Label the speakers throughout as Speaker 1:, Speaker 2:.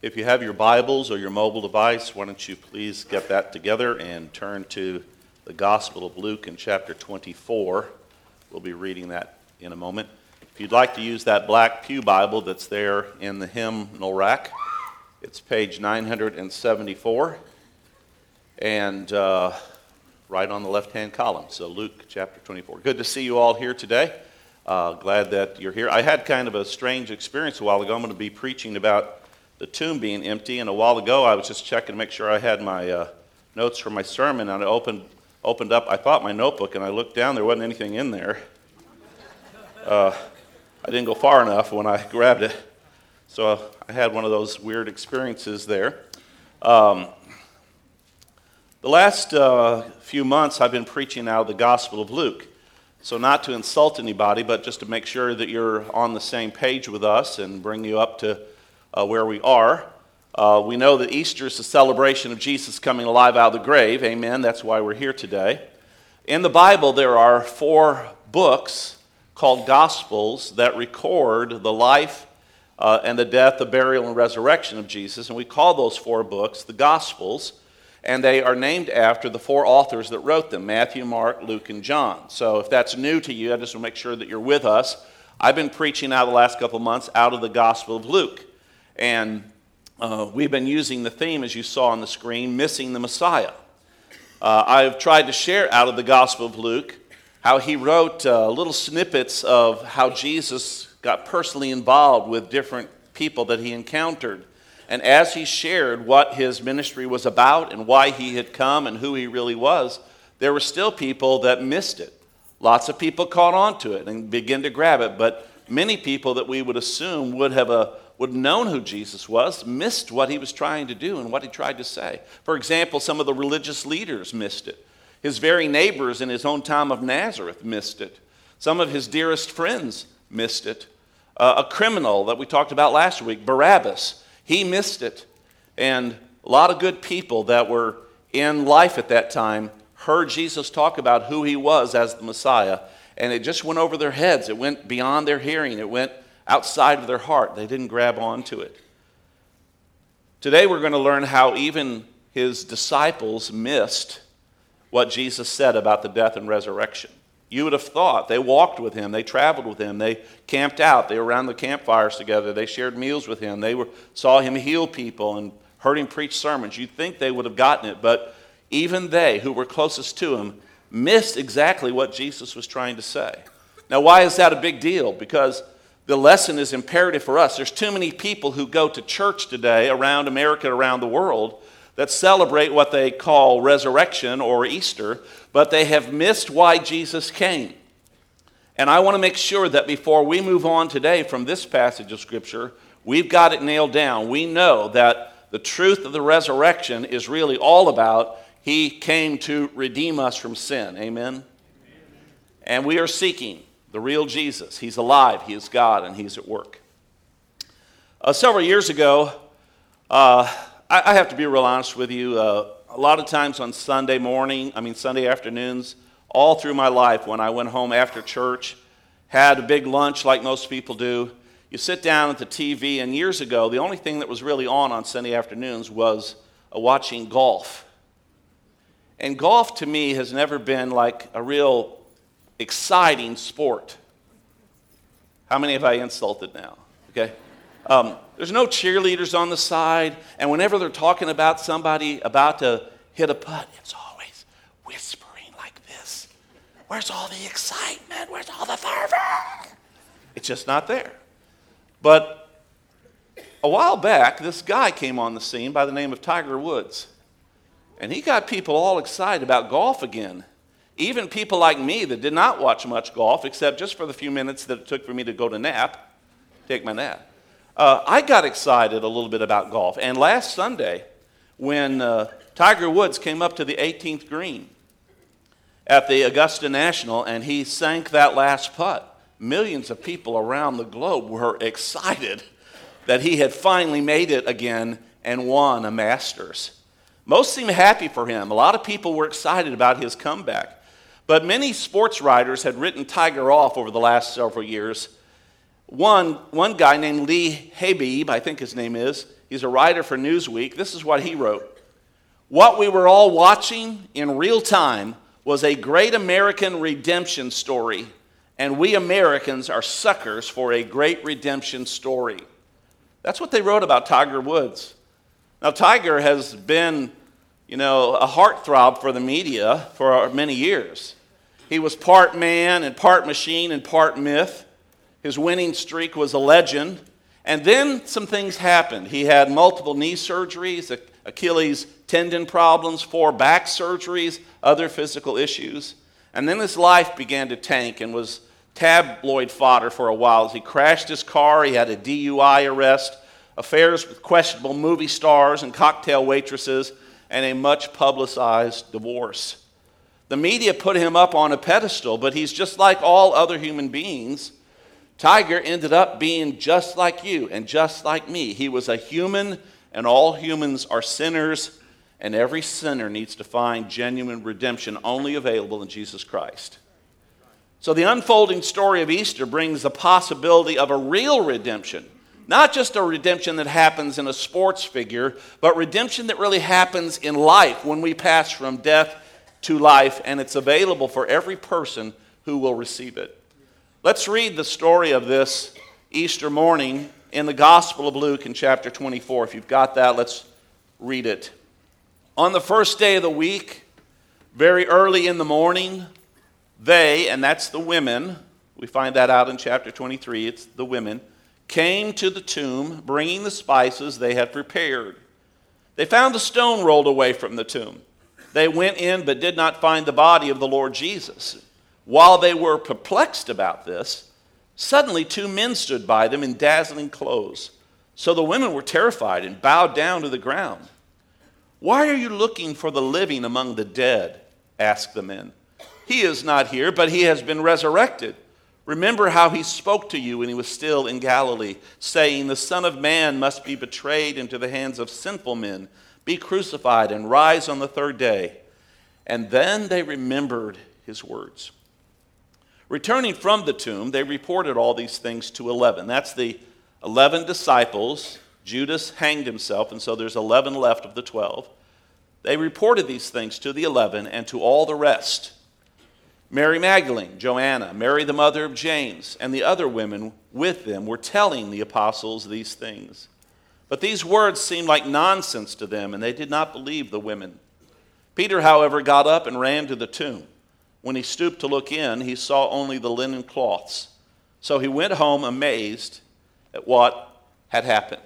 Speaker 1: If you have your Bibles or your mobile device, why don't you please get that together and turn to the Gospel of Luke in chapter 24. We'll be reading that in a moment. If you'd like to use that black pew Bible that's there in the hymnal rack, it's page 974 and right on the left-hand column. So Luke chapter 24. Good to see you all here today. Glad that you're here. I had kind of a strange experience a while ago. I'm going to be preaching about the tomb being empty, and a while ago I was just checking to make sure I had my notes for my sermon, and I opened up, I thought my notebook, and I looked down, there wasn't anything in there. I didn't go far enough when I grabbed it, so I had one of those weird experiences there. The last few months I've been preaching out of the Gospel of Luke, so not to insult anybody, but just to make sure that you're on the same page with us and bring you up to where we are. We know that Easter is the celebration of Jesus coming alive out of the grave. Amen. That's why we're here today. In the Bible, there are 4 books called Gospels that record the life and the death, the burial, and resurrection of Jesus. And we call those 4 books the Gospels. And they are named after the 4 authors that wrote them, Matthew, Mark, Luke, and John. So if that's new to you, I just want to make sure that you're with us. I've been preaching out the last couple of months out of the Gospel of Luke. And we've been using the theme, as you saw on the screen, Missing the Messiah. I've tried to share out of the Gospel of Luke how he wrote little snippets of how Jesus got personally involved with different people that he encountered. And as he shared what his ministry was about and why he had come and who he really was, there were still people that missed it. Lots of people caught on to it and began to grab it, but many people that we would assume would have known who Jesus was, missed what he was trying to do and what he tried to say. For example, some of the religious leaders missed it. His very neighbors in his hometown of Nazareth missed it. Some of his dearest friends missed it. A criminal that we talked about last week, Barabbas, he missed it. And a lot of good people that were in life at that time heard Jesus talk about who he was as the Messiah, and it just went over their heads. It went beyond their hearing. It went outside of their heart. They didn't grab onto it. Today we're going to learn how even his disciples missed what Jesus said about the death and resurrection. You would have thought they walked with him, they traveled with him, they camped out, they were around the campfires together, they shared meals with him, saw him heal people and heard him preach sermons. You'd think they would have gotten it, but even they who were closest to him missed exactly what Jesus was trying to say. Now, why is that a big deal? Because the lesson is imperative for us. There's too many people who go to church today around America, around the world, that celebrate what they call resurrection or Easter, but they have missed why Jesus came. And I want to make sure that before we move on today from this passage of Scripture, we've got it nailed down. We know that the truth of the resurrection is really all about he came to redeem us from sin. Amen? And we are seeking the real Jesus. He's alive, he is God, and he's at work. Several years ago, I have to be real honest with you, a lot of times on Sunday afternoons, all through my life when I went home after church, had a big lunch like most people do, you sit down at the TV, and years ago, the only thing that was really on Sunday afternoons was watching golf. And golf to me has never been like a real exciting sport. How many have I insulted now? Okay. There's no cheerleaders on the side, and whenever they're talking about somebody about to hit a putt, it's always whispering like this. Where's all the excitement? Where's all the fervor? It's just not there. But a while back, this guy came on the scene by the name of Tiger Woods, and he got people all excited about golf again. Even people like me that did not watch much golf, except just for the few minutes that it took for me to go to take my nap. I got excited a little bit about golf. And last Sunday, when Tiger Woods came up to the 18th green at the Augusta National and he sank that last putt, millions of people around the globe were excited that he had finally made it again and won a Masters. Most seemed happy for him. A lot of people were excited about his comeback. But many sports writers had written Tiger off over the last several years One guy named Lee Habib, I think his name is, he's a writer for Newsweek. This is what he wrote. What we were all watching in real time was a great American redemption story, and we Americans are suckers for a great redemption story. That's what they wrote about Tiger Woods. Now, Tiger has been, a heartthrob for the media for many years. He was part man and part machine and part myth. His winning streak was a legend. And then some things happened. He had multiple knee surgeries, Achilles tendon problems, 4 back surgeries, other physical issues. And then his life began to tank and was tabloid fodder for a while. As he crashed his car, he had a DUI arrest, affairs with questionable movie stars and cocktail waitresses, and a much publicized divorce. The media put him up on a pedestal, but he's just like all other human beings. Tiger ended up being just like you and just like me. He was a human, and all humans are sinners, and every sinner needs to find genuine redemption only available in Jesus Christ. So the unfolding story of Easter brings the possibility of a real redemption. Not just a redemption that happens in a sports figure, but redemption that really happens in life when we pass from death to life, and it's available for every person who will receive it. Let's read the story of this Easter morning in the Gospel of Luke in chapter 24. If you've got that, let's read it. On the first day of the week, very early in the morning, they, and that's the women, we find that out in chapter 23, it's the women, came to the tomb, bringing the spices they had prepared. They found a stone rolled away from the tomb. They went in but did not find the body of the Lord Jesus. While they were perplexed about this, suddenly 2 men stood by them in dazzling clothes. So the women were terrified and bowed down to the ground. "Why are you looking for the living among the dead?" asked the men. "He is not here, but he has been resurrected. Remember how he spoke to you when he was still in Galilee, saying, 'The Son of Man must be betrayed into the hands of sinful men, be crucified, and rise on the 3rd day.' And then they remembered his words. Returning from the tomb, they reported all these things to 11. That's the 11 disciples. Judas hanged himself, and so there's 11 left of the 12. They reported these things to the 11 and to all the rest. Mary Magdalene, Joanna, Mary the mother of James, and the other women with them were telling the apostles these things. But these words seemed like nonsense to them, and they did not believe the women. Peter, however, got up and ran to the tomb. When he stooped to look in, he saw only the linen cloths. So he went home amazed at what had happened.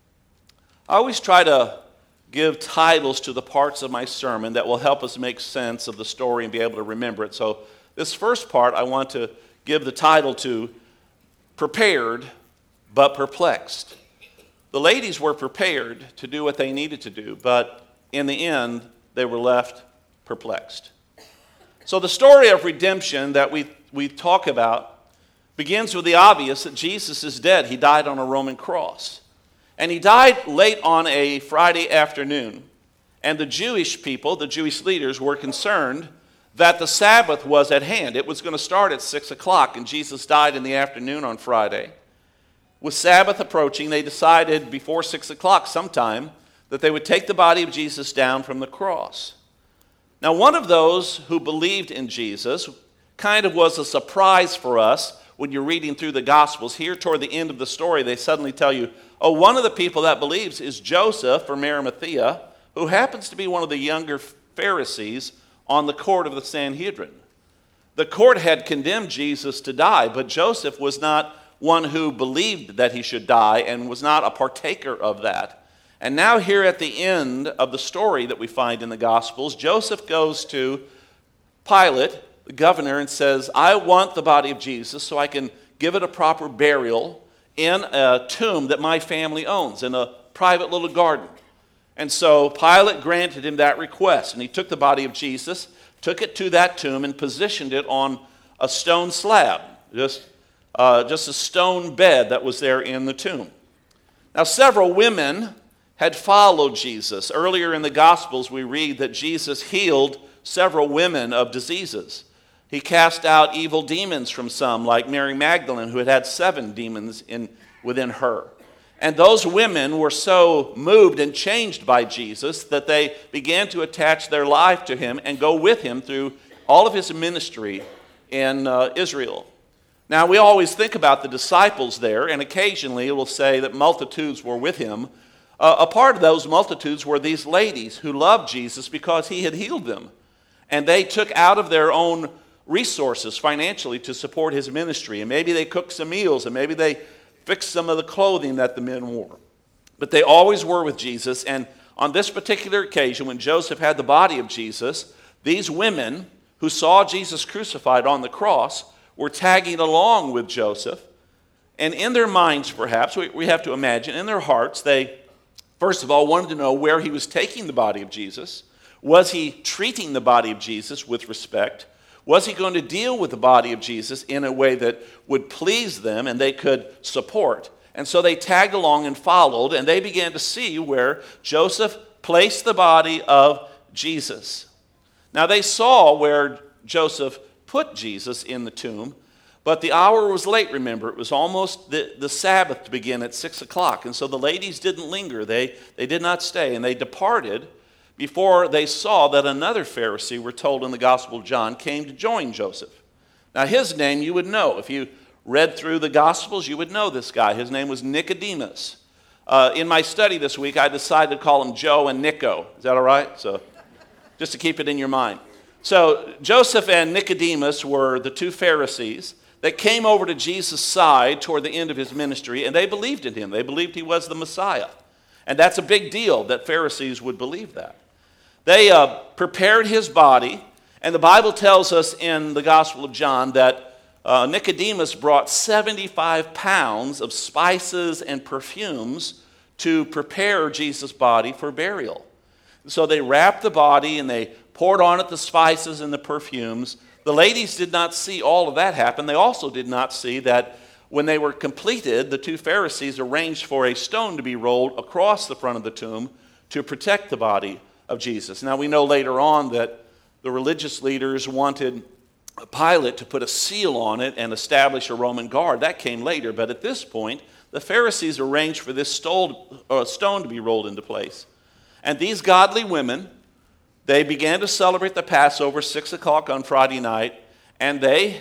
Speaker 1: I always try to give titles to the parts of my sermon that will help us make sense of the story and be able to remember it. So this first part I want to give the title to Prepared but Perplexed. The ladies were prepared to do what they needed to do, but in the end, they were left perplexed. So the story of redemption that we talk about begins with the obvious that Jesus is dead. He died on a Roman cross. And he died late on a Friday afternoon. And the Jewish people, the Jewish leaders, were concerned that the Sabbath was at hand. It was going to start at 6 o'clock, and Jesus died in the afternoon on Friday. With Sabbath approaching, they decided before 6 o'clock sometime that they would take the body of Jesus down from the cross. Now, one of those who believed in Jesus kind of was a surprise for us when you're reading through the Gospels. Here toward the end of the story, they suddenly tell you, oh, one of the people that believes is Joseph from Arimathea, who happens to be one of the younger Pharisees on the court of the Sanhedrin. The court had condemned Jesus to die, but Joseph was not one who believed that he should die and was not a partaker of that. And now here at the end of the story that we find in the Gospels, Joseph goes to Pilate, the governor, and says, I want the body of Jesus so I can give it a proper burial in a tomb that my family owns, in a private little garden. And so Pilate granted him that request, and he took the body of Jesus, took it to that tomb, and positioned it on a stone slab, just a stone bed that was there in the tomb. Now, several women had followed Jesus. Earlier in the Gospels, we read that Jesus healed several women of diseases. He cast out evil demons from some, like Mary Magdalene, who had had 7 demons within her. And those women were so moved and changed by Jesus that they began to attach their life to him and go with him through all of his ministry in Israel. Now, we always think about the disciples there, and occasionally it will say that multitudes were with him. A part of those multitudes were these ladies who loved Jesus because he had healed them. And they took out of their own resources financially to support his ministry. And maybe they cooked some meals, and maybe they fixed some of the clothing that the men wore. But they always were with Jesus. And on this particular occasion, when Joseph had the body of Jesus, these women who saw Jesus crucified on the cross were tagging along with Joseph. And in their minds, perhaps, we have to imagine, in their hearts, they, first of all, wanted to know where he was taking the body of Jesus. Was he treating the body of Jesus with respect? Was he going to deal with the body of Jesus in a way that would please them and they could support? And so they tagged along and followed, and they began to see where Joseph placed the body of Jesus. Now they saw where Joseph put Jesus in the tomb, but the hour was late, remember. It was almost the Sabbath to begin at 6 o'clock, and so the ladies didn't linger. They did not stay, and they departed before they saw that another Pharisee, we're told in the Gospel of John, came to join Joseph. Now his name you would know. If you read through the Gospels, you would know this guy. His name was Nicodemus. In my study this week, I decided to call him Joe and Nico. Is that all right? So just to keep it in your mind. So Joseph and Nicodemus were the 2 Pharisees that came over to Jesus' side toward the end of his ministry, and they believed in him. They believed he was the Messiah. And that's a big deal that Pharisees would believe that. They prepared his body, and the Bible tells us in the Gospel of John that Nicodemus brought 75 pounds of spices and perfumes to prepare Jesus' body for burial. So they wrapped the body and they poured on it the spices and the perfumes. The ladies did not see all of that happen. They also did not see that when they were completed, the 2 Pharisees arranged for a stone to be rolled across the front of the tomb to protect the body of Jesus. Now we know later on that the religious leaders wanted Pilate to put a seal on it and establish a Roman guard. That came later, but at this point, the Pharisees arranged for this stone to be rolled into place. And these godly women, they began to celebrate the Passover 6 o'clock on Friday night, and they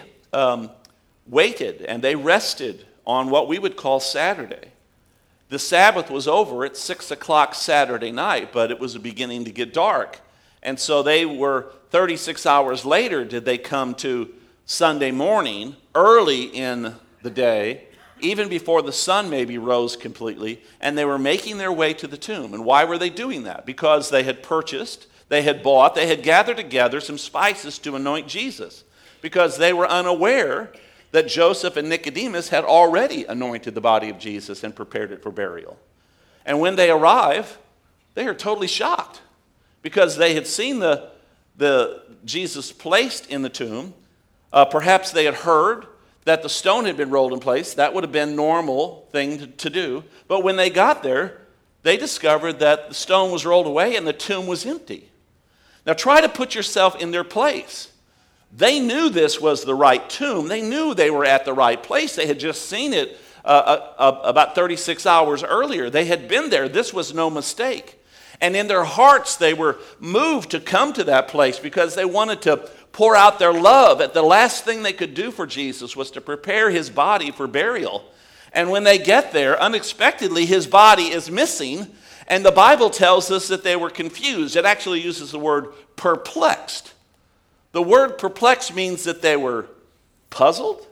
Speaker 1: waited and they rested on what we would call Saturday. The Sabbath was over at 6 o'clock Saturday night, but it was beginning to get dark. And so they were 36 hours later did they come to Sunday morning, early in the day, even before the sun maybe rose completely, and they were making their way to the tomb. And why were they doing that? Because they had purchased, they had bought, they had gathered together some spices to anoint Jesus, because they were unaware that Joseph and Nicodemus had already anointed the body of Jesus and prepared it for burial. And when they arrive, they are totally shocked, because they had seen the Jesus placed in the tomb. Perhaps they had heard that the stone had been rolled in place. That would have been a normal thing to do. But when they got there, they discovered that the stone was rolled away and the tomb was empty. Now try to put yourself in their place. They knew this was the right tomb. They knew they were at the right place. They had just seen it about 36 hours earlier. They had been there. This was no mistake. And in their hearts, they were moved to come to that place because they wanted to pour out their love. The last thing they could do for Jesus was to prepare his body for burial. And when they get there, unexpectedly, his body is missing. And the Bible tells us that they were confused. It actually uses the word perplexed. The word perplexed means that they were puzzled,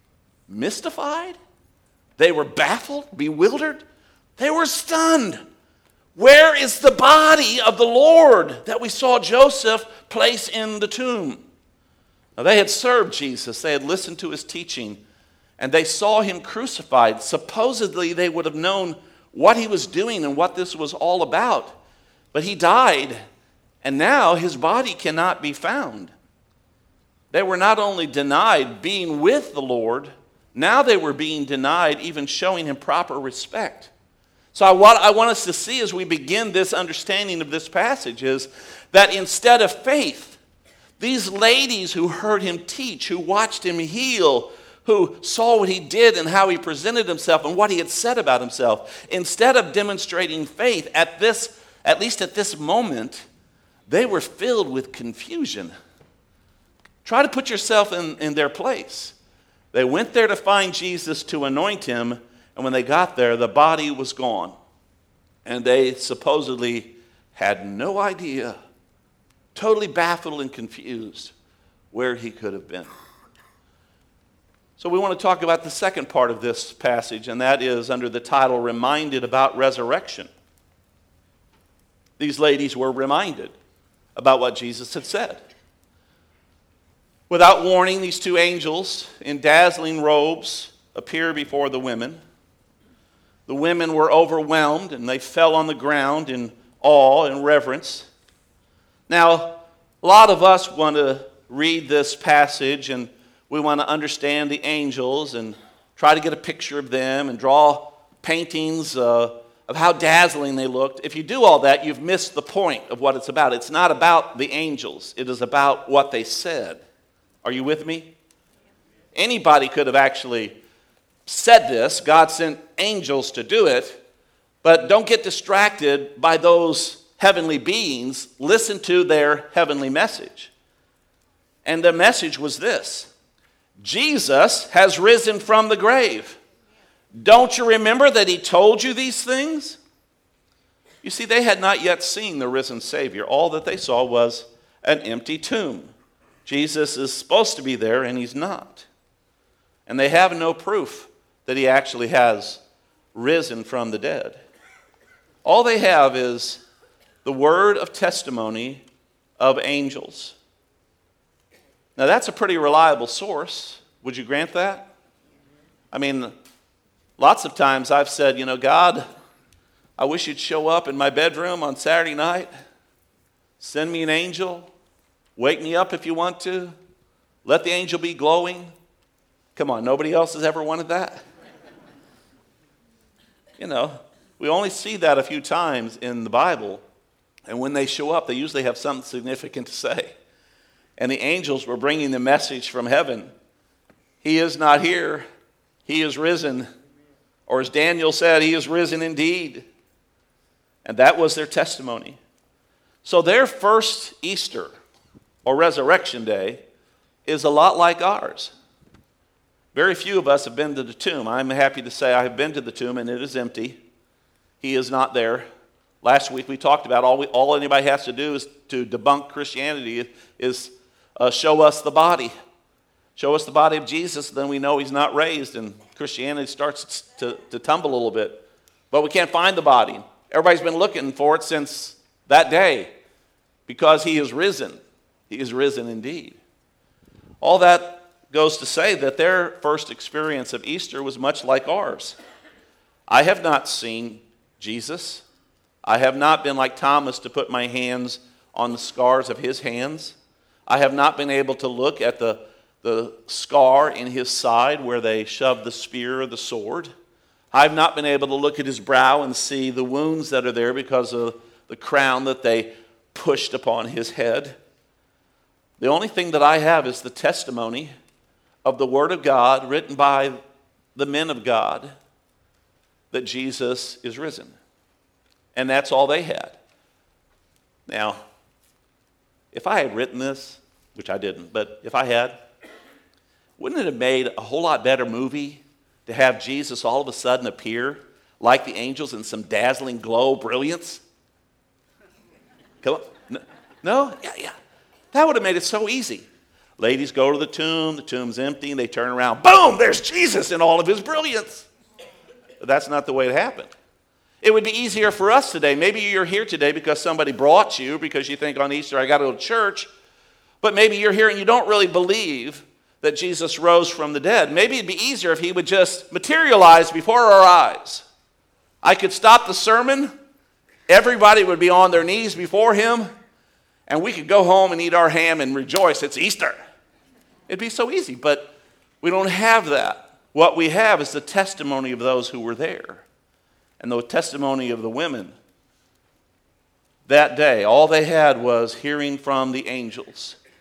Speaker 1: mystified. They were baffled, bewildered. They were stunned. Where is the body of the Lord that we saw Joseph place in the tomb? Now, they had served Jesus. They had listened to his teaching, and they saw him crucified. Supposedly, they would have known what he was doing and what this was all about. But he died, and now his body cannot be found. They were not only denied being with the Lord, now they were being denied even showing him proper respect. So what I want us to see as we begin this understanding of this passage is that instead of faith, These ladies who heard him teach, who watched him heal, who saw what he did and how he presented himself and what he had said about himself, instead of demonstrating faith at least at this moment, they were filled with confusion. Try to put yourself in their place. They went there to find Jesus to anoint him, and when they got there, the body was gone. And they supposedly had no idea, totally baffled and confused, where he could have been. So we want to talk about the second part of this passage, and that is under the title, Reminded About Resurrection. These ladies were reminded about what Jesus had said. Without warning, these two angels in dazzling robes appear before the women. The women were overwhelmed and they fell on the ground in awe and reverence. Now, a lot of us want to read this passage and we want to understand the angels and try to get a picture of them and draw paintings of how dazzling they looked. If you do all that, you've missed the point of what it's about. It's not about the angels. It is about what they said. Are you with me? Anybody could have actually said this. God sent angels to do it. But don't get distracted by those heavenly beings. Listen to their heavenly message. And the message was this: Jesus has risen from the grave. Don't you remember that he told you these things? You see, they had not yet seen the risen Savior. All that they saw was an empty tomb. Jesus is supposed to be there, and he's not. And they have no proof that he actually has risen from the dead. All they have is the word of testimony of angels. Now, that's a pretty reliable source. Would you grant that? I mean, lots of times I've said, God, I wish you'd show up in my bedroom on Saturday night. Send me an angel. Wake me up if you want to. Let the angel be glowing. Come on, nobody else has ever wanted that? We only see that a few times in the Bible. And when they show up, they usually have something significant to say. And the angels were bringing the message from heaven. He is not here. He is risen. Or as Daniel said, he is risen indeed. And that was their testimony. So their first Easter, or Resurrection Day, is a lot like ours. Very few of us have been to the tomb. I'm happy to say I have been to the tomb and it is empty. He is not there. Last week we talked about all anybody has to do is to debunk Christianity is show us the body. Show us the body of Jesus, then we know he's not raised, and Christianity starts to tumble a little bit. But we can't find the body. Everybody's been looking for it since that day because he is risen. He is risen indeed. All that goes to say that their first experience of Easter was much like ours. I have not seen Jesus. I have not been like Thomas to put my hands on the scars of his hands. I have not been able to look at the scar in his side where they shoved the spear or the sword. I've not been able to look at his brow and see the wounds that are there because of the crown that they pushed upon his head. The only thing that I have is the testimony of the Word of God written by the men of God that Jesus is risen. And that's all they had. Now, if I had written this, which I didn't, but if I had, wouldn't it have made a whole lot better movie to have Jesus all of a sudden appear like the angels in some dazzling glow brilliance? Come on. No? Yeah. That would have made it so easy. Ladies go to the tomb's empty, and they turn around, boom, there's Jesus in all of his brilliance. But that's not the way it happened. It would be easier for us today. Maybe you're here today because somebody brought you, because you think on Easter I got to go to church. But maybe you're here and you don't really believe that Jesus rose from the dead. Maybe it'd be easier if he would just materialize before our eyes. I could stop the sermon, everybody would be on their knees before him, and we could go home and eat our ham and rejoice. It's Easter. It'd be so easy, but we don't have that. What we have is the testimony of those who were there. And the testimony of the women. That day, all they had was hearing from the angels.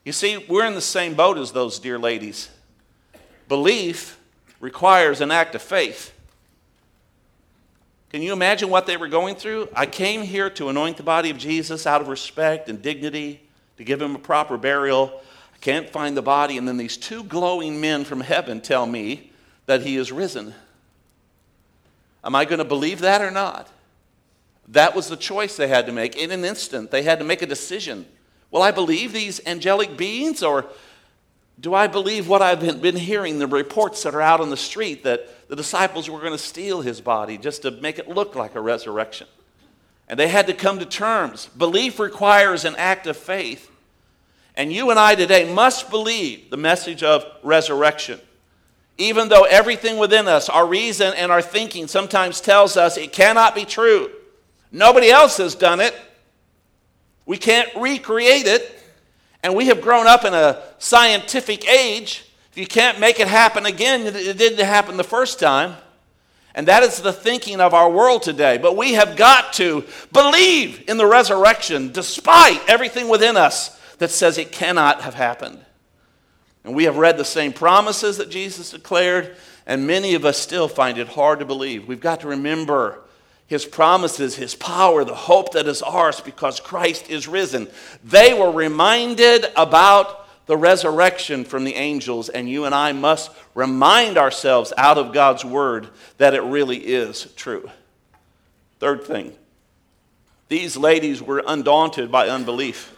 Speaker 1: You see, we're in the same boat as those dear ladies. Belief requires an act of faith. Can you imagine what they were going through? I came here to anoint the body of Jesus out of respect and dignity, to give him a proper burial. I can't find the body, and then these two glowing men from heaven tell me that he is risen. Am I going to believe that or not? That was the choice they had to make. In an instant, they had to make a decision. Will I believe these angelic beings, or do I believe what I've been hearing, the reports that are out on the street, that the disciples were going to steal his body just to make it look like a resurrection? And they had to come to terms. Belief requires an act of faith. And you and I today must believe the message of resurrection. Even though everything within us, our reason and our thinking sometimes tells us it cannot be true. Nobody else has done it. We can't recreate it. And we have grown up in a scientific age. If you can't make it happen again, it didn't happen the first time. And that is the thinking of our world today. But we have got to believe in the resurrection despite everything within us that says it cannot have happened. And we have read the same promises that Jesus declared, and many of us still find it hard to believe. We've got to remember his promises, his power, the hope that is ours because Christ is risen. They were reminded about the resurrection from the angels, and you and I must remind ourselves out of God's word that it really is true. Third thing, these ladies were undaunted by unbelief.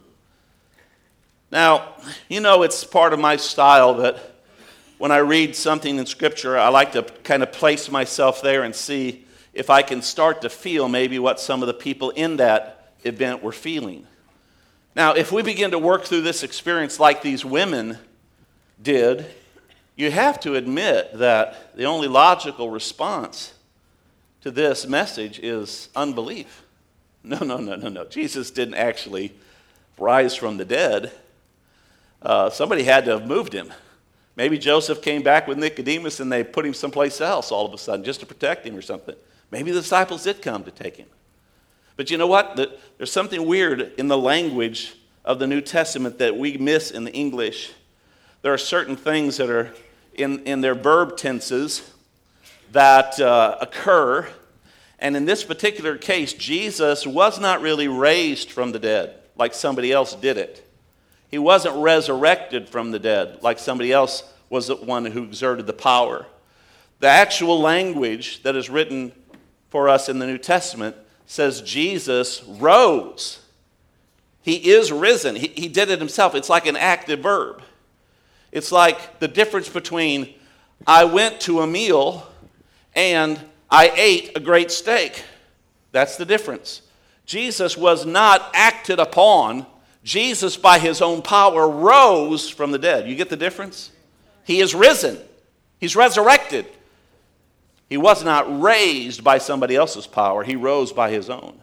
Speaker 1: Now, you know it's part of my style that when I read something in Scripture, I like to kind of place myself there and see if I can start to feel maybe what some of the people in that event were feeling. Now, if we begin to work through this experience like these women did, you have to admit that the only logical response to this message is unbelief. No. Jesus didn't actually rise from the dead. Somebody had to have moved him. Maybe Joseph came back with Nicodemus and they put him someplace else all of a sudden just to protect him or something. Maybe the disciples did come to take him. But you know what? There's something weird in the language of the New Testament that we miss in the English. There are certain things that are in their verb tenses that occur. And in this particular case, Jesus was not really raised from the dead like somebody else did it. He wasn't resurrected from the dead like somebody else was the one who exerted the power. The actual language that is written for us in the New Testament says Jesus rose. He is risen. He did it himself. It's like an active verb. It's like the difference between I went to a meal and I ate a great steak. That's the difference. Jesus was not acted upon. Jesus, by his own power, rose from the dead. You get the difference? He is risen. He's resurrected. He was not raised by somebody else's power. He rose by his own.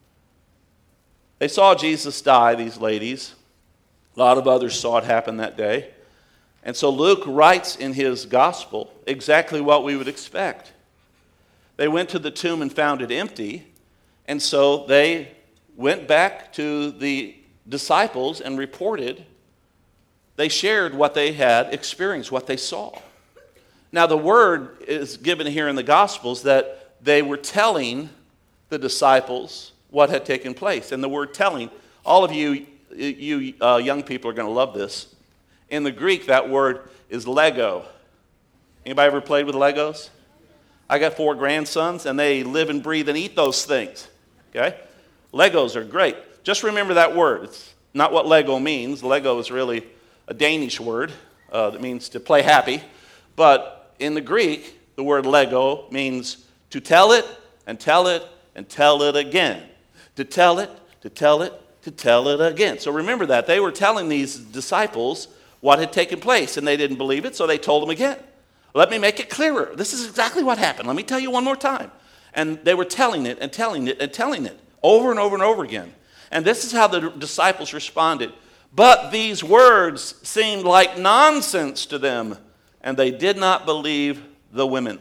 Speaker 1: They saw Jesus die, these ladies. A lot of others saw it happen that day. And so Luke writes in his gospel exactly what we would expect. They went to the tomb and found it empty. And so they went back to the disciples and reported. They shared what they had experienced, what they saw. Now, the word is given here in the Gospels that they were telling the disciples what had taken place. And the word telling, all of you young people are going to love this. In the Greek, that word is Lego. Anybody ever played with Legos? I got 4 grandsons, and they live and breathe and eat those things. Okay? Legos are great. Just remember that word. It's not what Lego means. Lego is really a Danish word that means to play happy. But in the Greek, the word Lego means to tell it and tell it and tell it again. To tell it, to tell it, to tell it again. So remember that. They were telling these disciples what had taken place, and they didn't believe it, so they told them again. Let me make it clearer. This is exactly what happened. Let me tell you one more time. And they were telling it and telling it and telling it over and over and over again. And this is how the disciples responded. But these words seemed like nonsense to them, and they did not believe the women.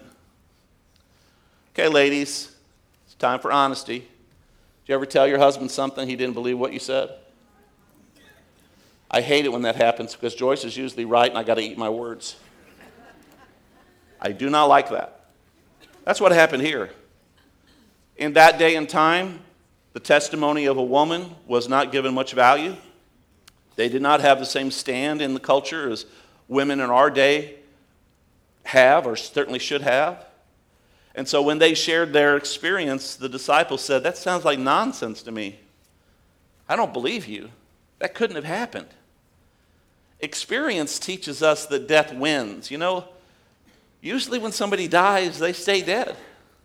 Speaker 1: Okay, ladies, it's time for honesty. Did you ever tell your husband something he didn't believe what you said? I hate it when that happens because Joyce is usually right and I got to eat my words. I do not like that. That's what happened here. In that day and time, the testimony of a woman was not given much value. They did not have the same stand in the culture as women in our day have, or certainly should have. And so when they shared their experience, the disciples said, "That sounds like nonsense to me. I don't believe you. That couldn't have happened." Experience teaches us that death wins. You know, usually when somebody dies, they stay dead.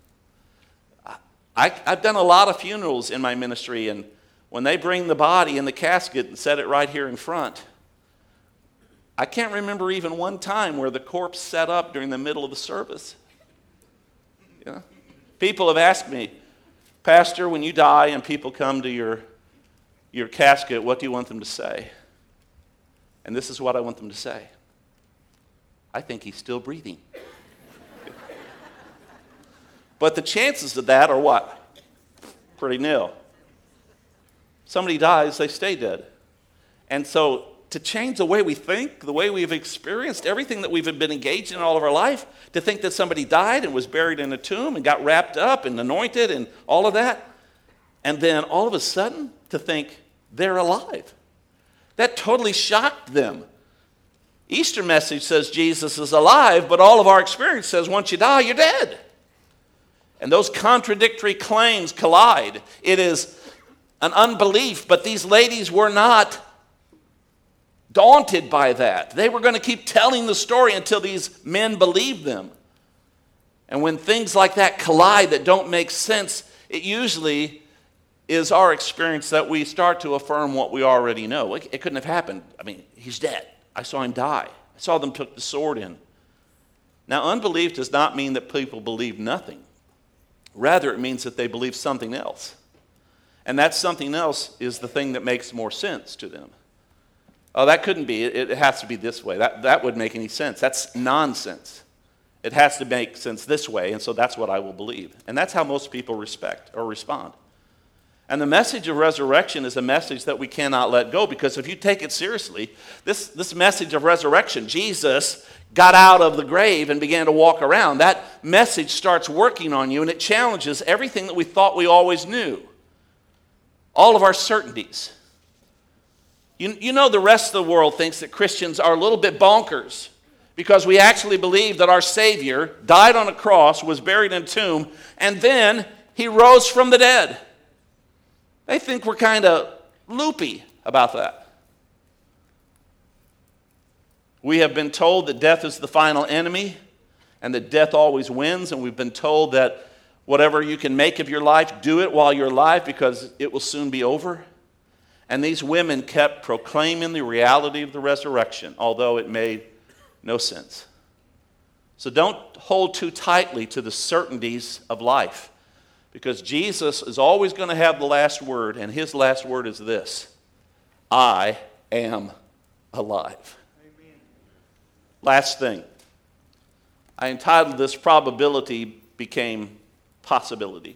Speaker 1: I've done a lot of funerals in my ministry, and when they bring the body in the casket and set it right here in front, I can't remember even one time where the corpse sat up during the middle of the service. You know? People have asked me, "Pastor, when you die and people come to your casket, what do you want them to say?" And this is what I want them to say. "I think he's still breathing." But the chances of that are what? Pretty nil. Somebody dies, they stay dead. And so to change the way we think, the way we've experienced everything that we've been engaged in all of our life, to think that somebody died and was buried in a tomb and got wrapped up and anointed and all of that, and then all of a sudden to think they're alive. That totally shocked them. Easter message says Jesus is alive, but all of our experience says once you die, you're dead. And those contradictory claims collide. It is an unbelief, but these ladies were not daunted by that. They were going to keep telling the story until these men believed them. And when things like that collide that don't make sense, it usually is our experience that we start to affirm what we already know. It couldn't have happened. I mean, he's dead. I saw him die. I saw them took the sword in. Now, unbelief does not mean that people believe nothing. Rather, it means that they believe something else. And that something else is the thing that makes more sense to them. Oh, that couldn't be. It has to be this way. That wouldn't make any sense. That's nonsense. It has to make sense this way, and so that's what I will believe. And that's how most people respect or respond. And the message of resurrection is a message that we cannot let go, because if you take it seriously, this message of resurrection, Jesus got out of the grave and began to walk around, that message starts working on you, and it challenges everything that we thought we always knew. All of our certainties. You know, the rest of the world thinks that Christians are a little bit bonkers because we actually believe that our Savior died on a cross, was buried in a tomb, and then he rose from the dead. They think we're kind of loopy about that. We have been told that death is the final enemy and that death always wins, and we've been told that whatever you can make of your life, do it while you're alive because it will soon be over. And these women kept proclaiming the reality of the resurrection, although it made no sense. So don't hold too tightly to the certainties of life, because Jesus is always going to have the last word, and his last word is this: I am alive. Amen. Last thing. I entitled this "Probability Became Possibility."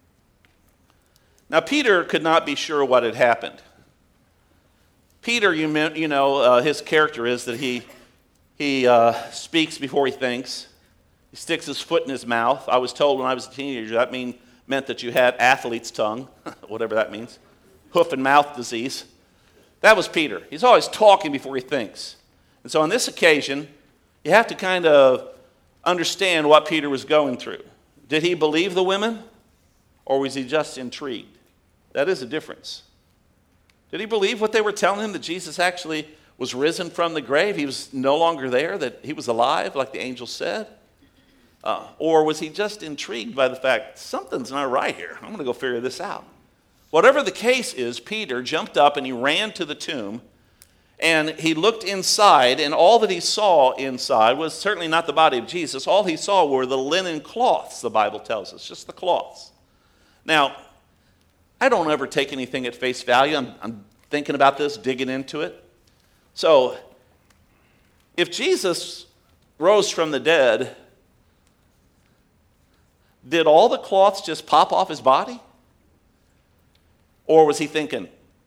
Speaker 1: Now, Peter could not be sure what had happened. Peter, his character is that he speaks before he thinks. He sticks his foot in his mouth. I was told when I was a teenager that meant that you had athlete's tongue, whatever that means, hoof and mouth disease. That was Peter. He's always talking before he thinks. And so on this occasion, you have to kind of understand what Peter was going through. Did he believe the women, or was he just intrigued? That is a difference. Did he believe what they were telling him, that Jesus actually was risen from the grave? He was no longer there, that he was alive, like the angel said? Or was he just intrigued by the fact, something's not right here, I'm going to go figure this out? Whatever the case is, Peter jumped up and he ran to the tomb, and he looked inside, and all that he saw inside was certainly not the body of Jesus. All he saw were the linen cloths, the Bible tells us, just the cloths. Now, I don't ever take anything at face value. I'm thinking about this, digging into it. So, if Jesus rose from the dead, did all the cloths just pop off his body? Or was he thinking,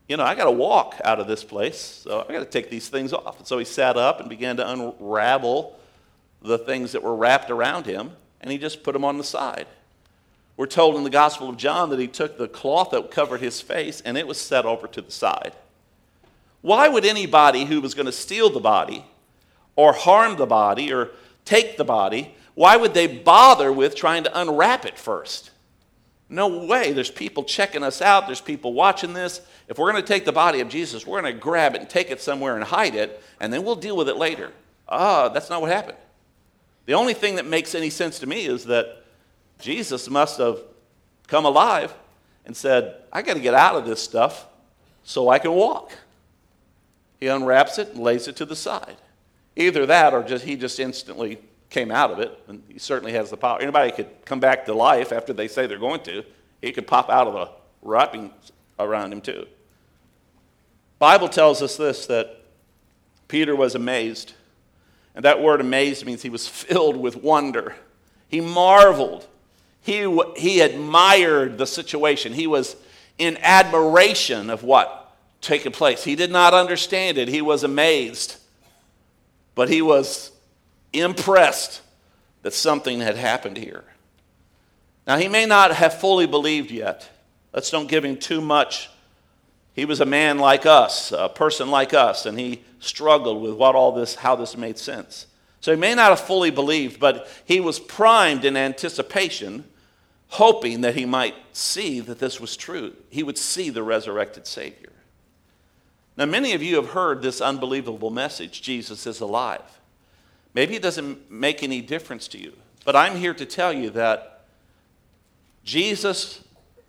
Speaker 1: I got to walk out of this place, so I got to take these things off. And so he sat up and began to unravel the things that were wrapped around him, and he just put them on the side. We're told in the Gospel of John that he took the cloth that covered his face, and it was set over to the side. Why would anybody who was going to steal the body or harm the body or take the body, why would they bother with trying to unwrap it first? No way. There's people checking us out. There's people watching this. If we're going to take the body of Jesus, we're going to grab it and take it somewhere and hide it, and then we'll deal with it later. That's not what happened. The only thing that makes any sense to me is that Jesus must have come alive and said, I got to get out of this stuff so I can walk. He unwraps it and lays it to the side. Either that or he just instantly came out of it, and he certainly has the power. Anybody could come back to life after they say they're going to. He could pop out of the wrapping around him too. Bible tells us this, that Peter was amazed. And that word amazed means he was filled with wonder. He marveled. He admired the situation. He was in admiration of what taken place. He did not understand it. He was amazed. But he was impressed that something had happened here. Now, he may not have fully believed yet. Let's don't give him too much. He was a man like us, a person like us, and he struggled with how this made sense. So he may not have fully believed, but he was primed in anticipation, hoping that he might see that this was true. He would see the resurrected Savior. Now, many of you have heard this unbelievable message, Jesus is alive. Maybe it doesn't make any difference to you, but I'm here to tell you that Jesus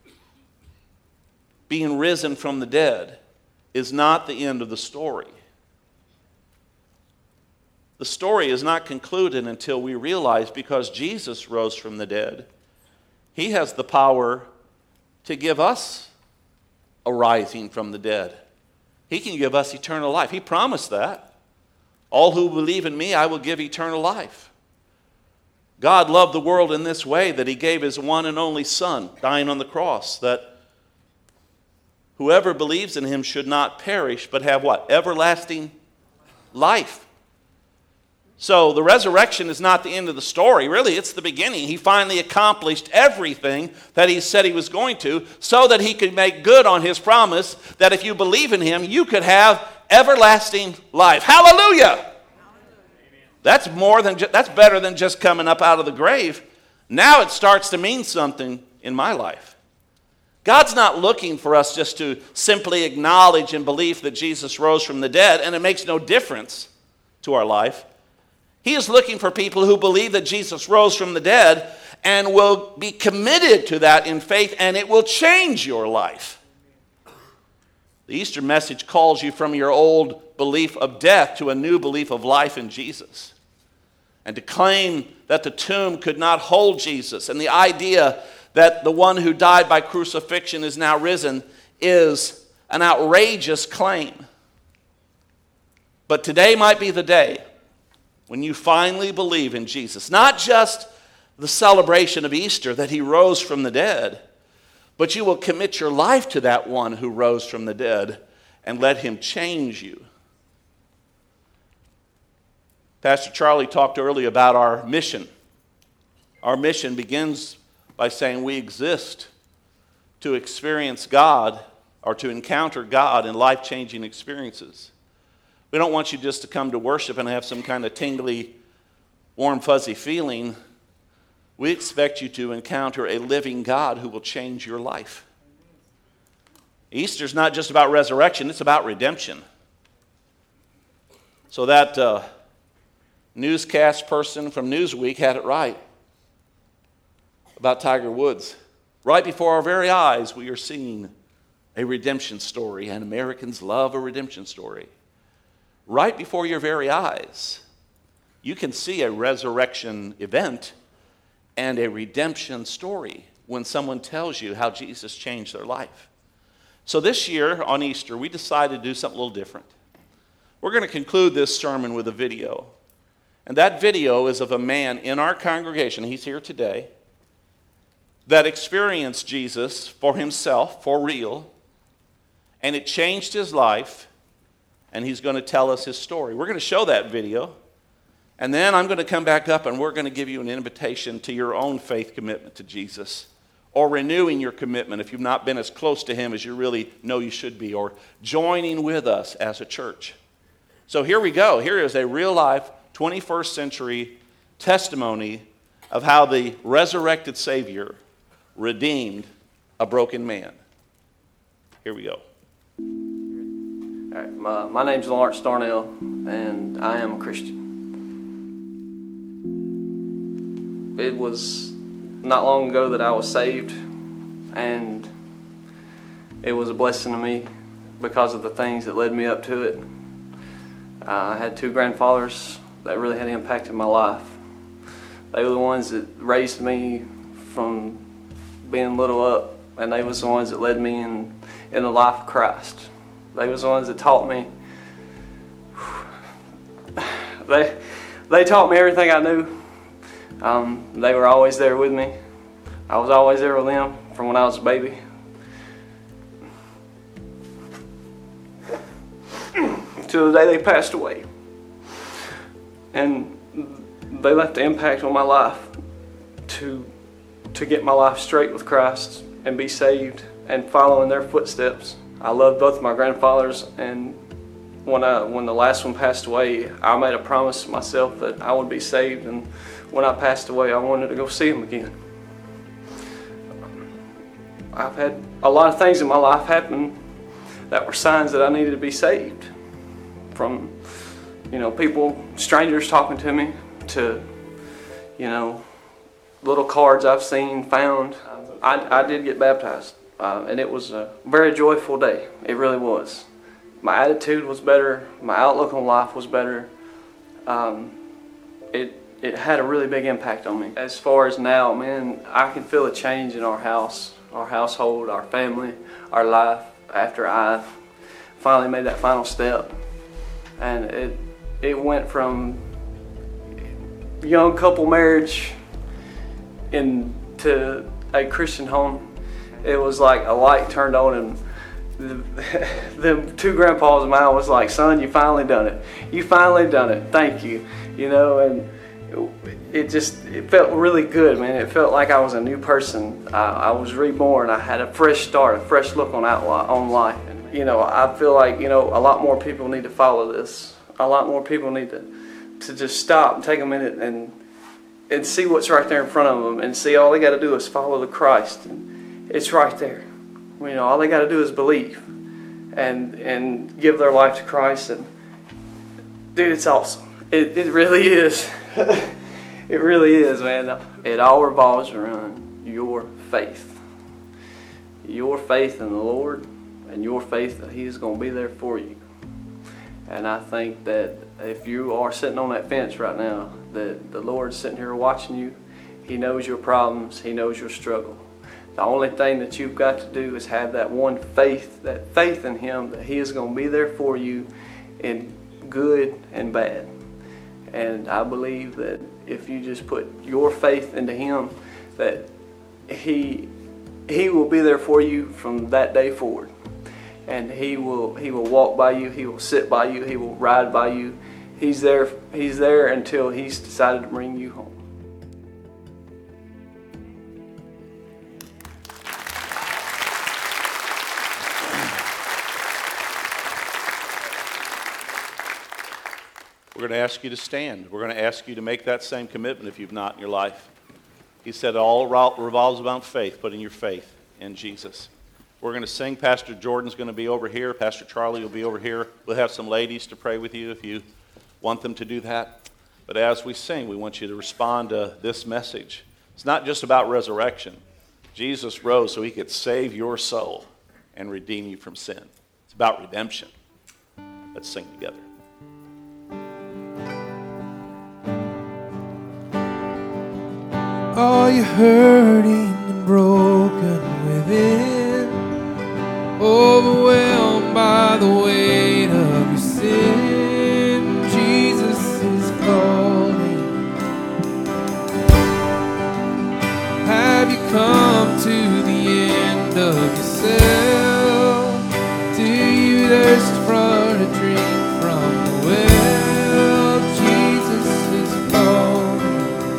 Speaker 1: being risen from the dead is not the end of the story. The story is not concluded until we realize, because Jesus rose from the dead, he has the power to give us a rising from the dead. He can give us eternal life. He promised that. All who believe in me, I will give eternal life. God loved the world in this way, that he gave his one and only Son, dying on the cross, that whoever believes in him should not perish, but have what? Everlasting life. So the resurrection is not the end of the story. Really, it's the beginning. He finally accomplished everything that he said he was going to, so that he could make good on his promise that if you believe in him, you could have everlasting life. Hallelujah! That's better than just coming up out of the grave. Now it starts to mean something in my life. God's not looking for us just to simply acknowledge and believe that Jesus rose from the dead, and it makes no difference to our life. He is looking for people who believe that Jesus rose from the dead and will be committed to that in faith, and it will change your life. The Easter message calls you from your old belief of death to a new belief of life in Jesus. And to claim that the tomb could not hold Jesus, and the idea that the one who died by crucifixion is now risen, is an outrageous claim. But today might be the day when you finally believe in Jesus. Not just the celebration of Easter, that he rose from the dead, but you will commit your life to that one who rose from the dead and let him change you. Pastor Charlie talked earlier about our mission. Our mission begins by saying we exist to experience God, or to encounter God in life-changing experiences. We don't want you just to come to worship and have some kind of tingly, warm, fuzzy feeling. We expect you to encounter a living God who will change your life. Easter's not just about resurrection, it's about redemption. So that newscast person from Newsweek had it right about Tiger Woods. Right before our very eyes, we are seeing a redemption story, and Americans love a redemption story. Right before your very eyes, you can see a resurrection event and a redemption story when someone tells you how Jesus changed their life. So this year on Easter, we decided to do something a little different. We're going to conclude this sermon with a video. And that video is of a man in our congregation, he's here today, that experienced Jesus for himself, for real, and it changed his life, and he's going to tell us his story. We're going to show that video, and then I'm going to come back up and we're going to give you an invitation to your own faith commitment to Jesus, or renewing your commitment if you've not been as close to him as you really know you should be, or joining with us as a church. So here we go. Here is a real-life 21st century testimony of how the resurrected Savior redeemed a broken man. Here we go.
Speaker 2: All right, my name's Lawrence Darnell, and I am a Christian. It was not long ago that I was saved, and it was a blessing to me because of the things that led me up to it. I had two grandfathers that really had impacted my life. They were the ones that raised me from being little up, and they was the ones that led me in the life of Christ. They was the ones that taught me. They taught me everything I knew. They were always there with me. I was always there with them from when I was a baby. Till the day they passed away. And they left the impact on my life to get my life straight with Christ and be saved and follow in their footsteps. I loved both my grandfathers, and when the last one passed away, I made a promise to myself that I would be saved, and when I passed away, I wanted to go see him again. I've had a lot of things in my life happen that were signs that I needed to be saved. From, people, strangers talking to me, to, little cards I've seen, found. I did get baptized, and it was a very joyful day. It really was. My attitude was better. My outlook on life was better. It had a really big impact on me. As far as now, man, I can feel a change in our house, our household, our family, our life after I finally made that final step. And it went from young couple marriage into a Christian home. It was like a light turned on, and the two grandpas of mine was like, "Son, you finally done it. You finally done it. Thank you." And it felt really good, man. It felt like I was a new person. I was reborn. I had a fresh start, a fresh look on life. And, I feel like, a lot more people need to follow this. A lot more people need to just stop and take a minute and see what's right there in front of them, and see all they got to do is follow the Christ. And it's right there. All they got to do is believe and give their life to Christ. And dude, it's awesome. It really is. It really is, man. It all revolves around your faith. Your faith in the Lord, and your faith that He is going to be there for you. And I think that if you are sitting on that fence right now, that the Lord's sitting here watching you. He knows your problems. He knows your struggle. The only thing that you've got to do is have that one faith, that faith in Him, that He is going to be there for you in good and bad. And I believe that if you just put your faith into Him, that He will be there for you from that day forward. And He will walk by you, He will sit by you, He will ride by you. He's there until He's decided to bring you home.
Speaker 1: We're going to ask you to stand. We're going to ask you to make that same commitment if you've not in your life. He said it all revolves around faith, putting your faith in Jesus. We're going to sing. Pastor Jordan's going to be over here. Pastor Charlie will be over here. We'll have some ladies to pray with you if you want them to do that. But as we sing, we want you to respond to this message. It's not just about resurrection. Jesus rose so He could save your soul and redeem you from sin. It's about redemption. Let's sing together.
Speaker 3: Are you hurting and broken within? Overwhelmed by the weight of your sin? Jesus is calling. Have you come to the end of yourself? Do thirst for a drink from the well. Jesus is calling.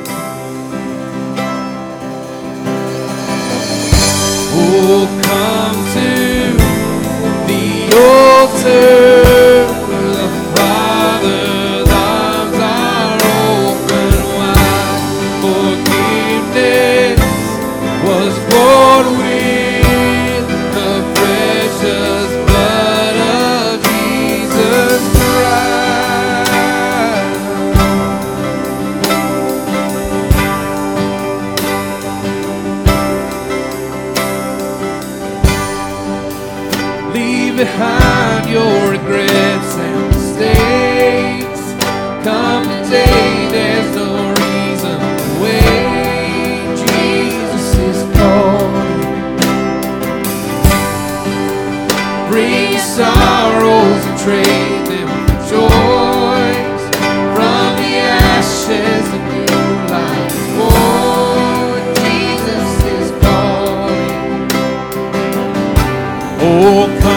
Speaker 3: Oh, come to the altar. The Father's arms are open wide. Forgiveness was bought with the precious blood of Jesus Christ. Leave behind your regrets and mistakes. Come today, there's no reason to wait. Jesus is calling. Bring your sorrows and trade them for joys. From the ashes, a new life is born. Jesus is calling. Oh, come